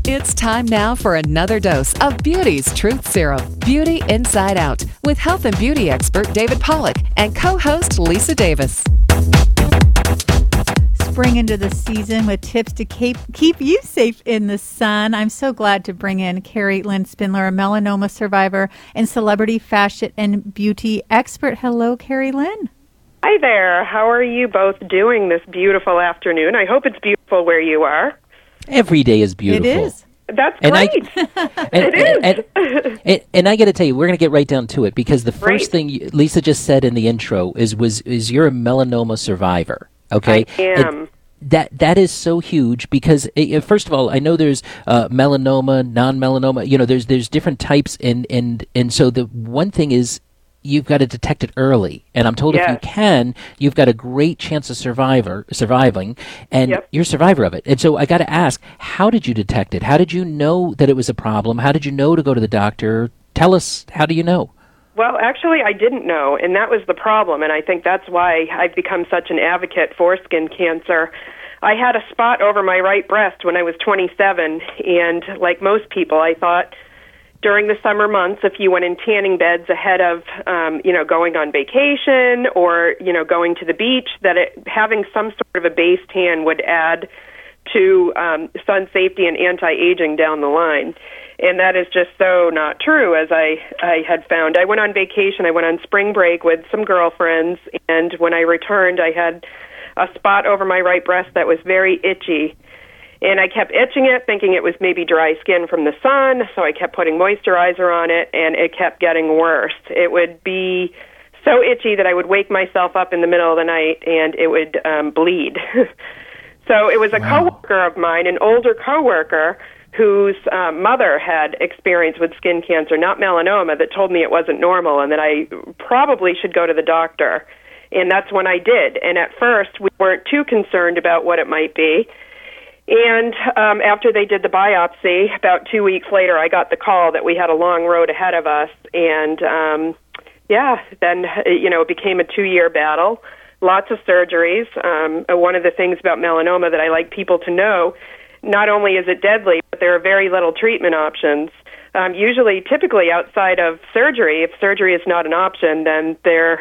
It's time now for another dose of Beauty's Truth Serum, Beauty Inside Out, with health and beauty expert David Pollack and co-host Lisa Davis. Spring into the season with tips to keep you safe in the sun. I'm so glad to bring in Carrie Lynn Spindler, a melanoma survivor and celebrity fashion and beauty expert. Hello, Carrie Lynn. Hi there. How are you both doing this beautiful afternoon? I hope it's beautiful where you are. Every day is beautiful. It is. That's great. It is. And I got to tell you, we're going to get right down to it because the first thing Lisa just said in the intro is you're a melanoma survivor. Okay, I am. That is so huge because first of all, I know there's melanoma, non-melanoma. You know, there's different types, and so the one thing is you've got to detect it early. And I'm told if you can, you've got a great chance of surviving, and you're a survivor of it. And so I got to ask, how did you detect it? How did you know that it was a problem? How did you know to go to the doctor? Tell us, how do you know? Well, actually, I didn't know, and that was the problem, and I think that's why I've become such an advocate for skin cancer. I had a spot over my right breast when I was 27, and like most people, I thought during the summer months, if you went in tanning beds ahead of, going on vacation or, going to the beach, that having some sort of a base tan would add to sun safety and anti-aging down the line. And that is just so not true, as I had found. I went on vacation. I went on spring break with some girlfriends, and when I returned, I had a spot over my right breast that was very itchy. And I kept itching it, thinking it was maybe dry skin from the sun, so I kept putting moisturizer on it, and it kept getting worse. It would be so itchy that I would wake myself up in the middle of the night, and it would bleed. So it was a coworker of mine, an older coworker, whose mother had experience with skin cancer, not melanoma, that told me it wasn't normal and that I probably should go to the doctor. And that's when I did. And at first, we weren't too concerned about what it might be. And after they did the biopsy, about 2 weeks later, I got the call that we had a long road ahead of us. And, then, it became a 2-year battle, lots of surgeries. One of the things about melanoma that I like people to know, not only is it deadly, but there are very little treatment options. Typically outside of surgery, if surgery is not an option, then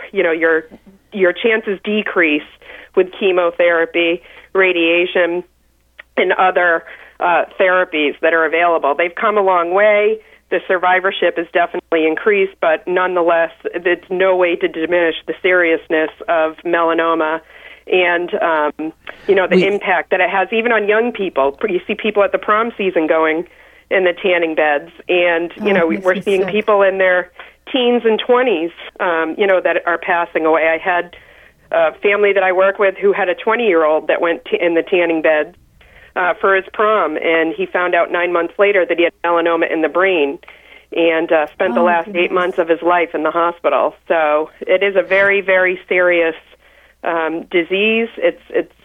your chances decrease with chemotherapy, radiation, and other therapies that are available. They've come a long way. The survivorship is definitely increased, but nonetheless, it's no way to diminish the seriousness of melanoma and, the impact that it has even on young people. You see people at the prom season going in the tanning beds, and, we're seeing people in their teens and 20s, that are passing away. I had a family that I work with who had a 20-year-old that went in the tanning bed for his prom, and he found out 9 months later that he had melanoma in the brain and spent the last 8 months of his life in the hospital. So it is a very, very serious disease. It's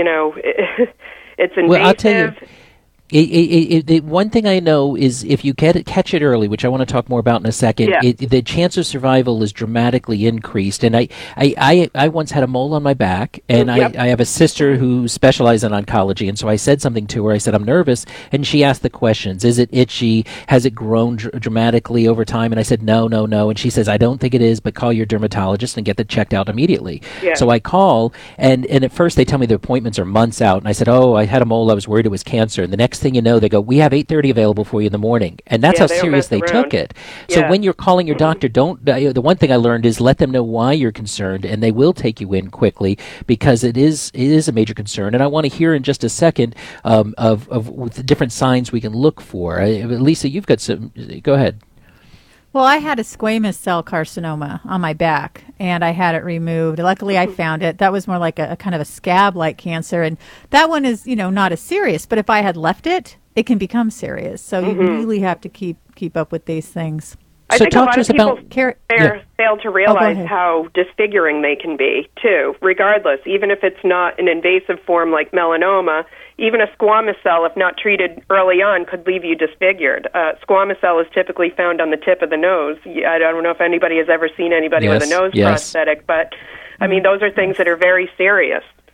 invasive. Well, I'll tell you, one thing I know is if you catch it early, which I want to talk more about in a second, the chance of survival is dramatically increased. And I once had a mole on my back, and I have a sister who specializes in oncology, and so I said something to her. I said, I'm nervous, and she asked the questions. Is it itchy? Has it grown dramatically over time? And I said, no. And she says, I don't think it is, but call your dermatologist and get that checked out immediately. Yeah. So I call, and at first they tell me the appointments are months out, and I said, I had a mole. I was worried it was cancer. And the next thing you know, they go, we have 8:30 available for you in the morning. And that's how serious they took it. So when you're calling your doctor, the one thing I learned is let them know why you're concerned, and they will take you in quickly because it is a major concern. And I want to hear in just a second of the different signs we can look for. Lisa, you've got some. Go ahead. Well, I had a squamous cell carcinoma on my back, and I had it removed. Luckily, I found it. That was more like a kind of a scab-like cancer, and that one is, not as serious. But if I had left it, it can become serious. So you really have to keep up with these things. I think a lot of people fail to realize Oh, how disfiguring they can be, too, regardless. Even if it's not an invasive form like melanoma, even a squamous cell, if not treated early on, could leave you disfigured. Squamous cell is typically found on the tip of the nose. I don't know if anybody has ever seen anybody with a nose prosthetic, but, I mean, those are things that are very serious.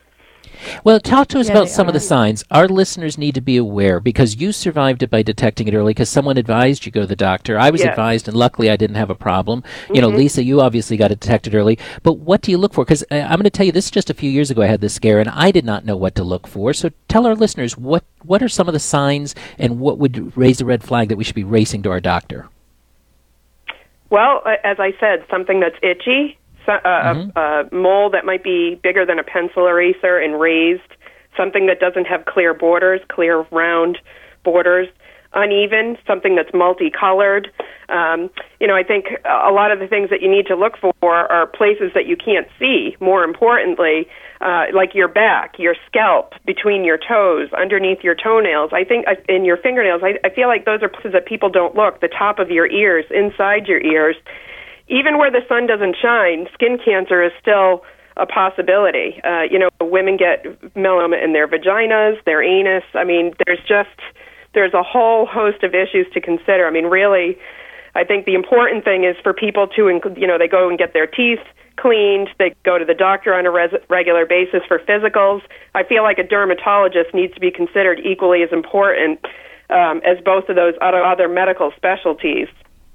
Well, talk to us Yeah, about they some of the are. signs. Our listeners need to be aware because you survived it by detecting it early because someone advised you go to the doctor. I was Yes. advised, and luckily I didn't have a problem. Mm-hmm. Lisa, you obviously got it detected early. But what do you look for? Because I'm going to tell you, this is just a few years ago I had this scare, and I did not know what to look for. So tell our listeners, what are some of the signs and what would raise a red flag that we should be racing to our doctor? Well, as I said, something that's itchy, a mole that might be bigger than a pencil eraser and raised, something that doesn't have clear borders, clear round borders, uneven, something that's multicolored. I think a lot of the things that you need to look for are places that you can't see. More importantly, like your back, your scalp, between your toes, underneath your toenails. I think in your fingernails, I feel like those are places that people don't look. The top of your ears, inside your ears. Even where the sun doesn't shine, skin cancer is still a possibility. Women get melanoma in their vaginas, their anus. I mean, there's a whole host of issues to consider. I mean, really, I think the important thing is for people to, they go and get their teeth cleaned, they go to the doctor on a regular basis for physicals. I feel like a dermatologist needs to be considered equally as important as both of those other medical specialties.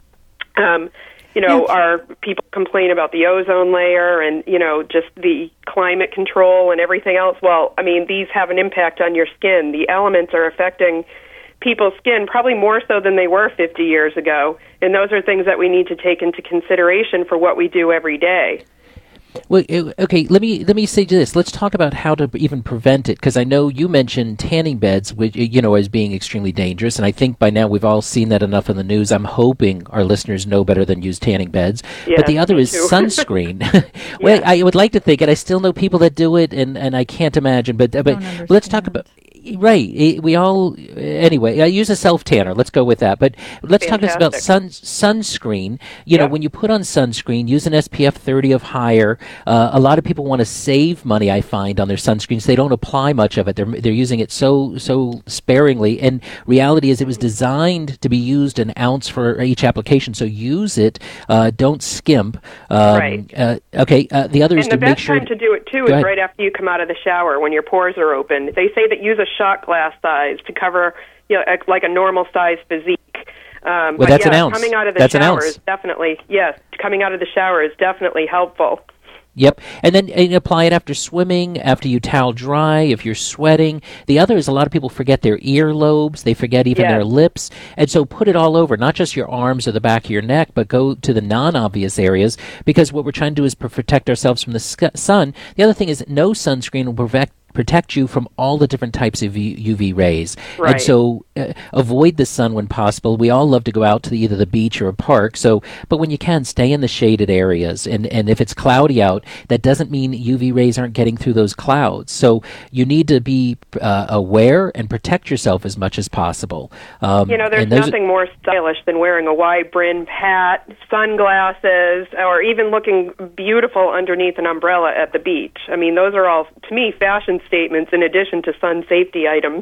Our people complain about the ozone layer and, just the climate control and everything else. Well, I mean, these have an impact on your skin. The elements are affecting people's skin probably more so than they were 50 years ago. And those are things that we need to take into consideration for what we do every day. Well, okay, let me say this. Let's talk about how to even prevent it, because I know you mentioned tanning beds, which, as being extremely dangerous, and I think by now we've all seen that enough in the news. I'm hoping our listeners know better than use tanning beds. Yeah, but the other is too. sunscreen. Well, I would like to think it. I still know people that do it, and I can't imagine. But let's talk about... Right. We all, anyway, I use a self-tanner. Let's go with that. But let's talk about sunscreen. When you put on sunscreen, use an SPF 30 of higher. A lot of people want to save money, I find, on their sunscreens. They don't apply much of it. They're using it so sparingly. And reality is it was designed to be used an ounce for each application. So use it. Don't skimp. Right. Okay. The other is to make sure... And the best time to do it, too, is right after you come out of the shower when your pores are open. They say that use a shot glass size to cover, like a normal size physique. That's an ounce. Coming out of the shower is definitely, coming out of the shower is definitely helpful. Yep. And then apply it after swimming, after you towel dry, if you're sweating. The other is a lot of people forget their earlobes. They forget even their lips. And so put it all over, not just your arms or the back of your neck, but go to the non-obvious areas, because what we're trying to do is protect ourselves from the sun. The other thing is no sunscreen will protect you from all the different types of UV rays. Right. And so avoid the sun when possible. We all love to go out to either the beach or a park. But when you can, stay in the shaded areas. And if it's cloudy out, that doesn't mean UV rays aren't getting through those clouds. So you need to be aware and protect yourself as much as possible. There's nothing more stylish than wearing a wide-brimmed hat, sunglasses, or even looking beautiful underneath an umbrella at the beach. I mean, those are all, to me, fashion statements in addition to sun safety items.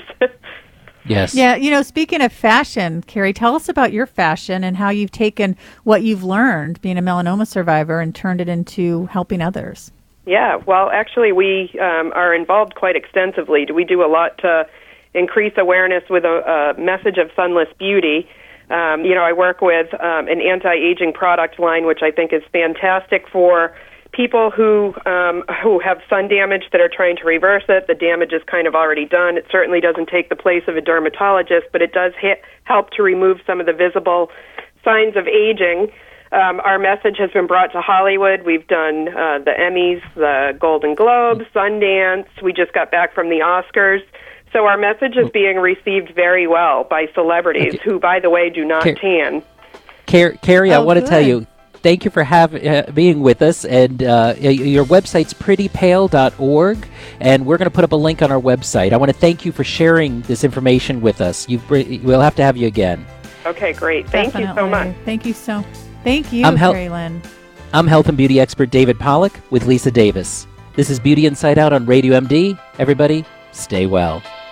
Yes. Yeah, speaking of fashion, Carrie, tell us about your fashion and how you've taken what you've learned being a melanoma survivor and turned it into helping others. Yeah, well, actually, we are involved quite extensively. We do a lot to increase awareness with a message of sunless beauty. I work with an anti-aging product line, which I think is fantastic for people who have sun damage that are trying to reverse it. The damage is kind of already done. It certainly doesn't take the place of a dermatologist, but it does help to remove some of the visible signs of aging. Our message has been brought to Hollywood. We've done the Emmys, the Golden Globes, Sundance. We just got back from the Oscars. So our message is being received very well by celebrities who, by the way, do not tan. Carrie, I want to tell you, thank you for being with us. And your website's prettypale.org, and we're going to put up a link on our website. I want to thank you for sharing this information with us. We'll have to have you again. Okay, great. Thank you so much. Thank you, Carrie Lynn. I'm health and beauty expert David Pollack with Lisa Davis. This is Beauty Inside Out on Radio MD. Everybody, stay well.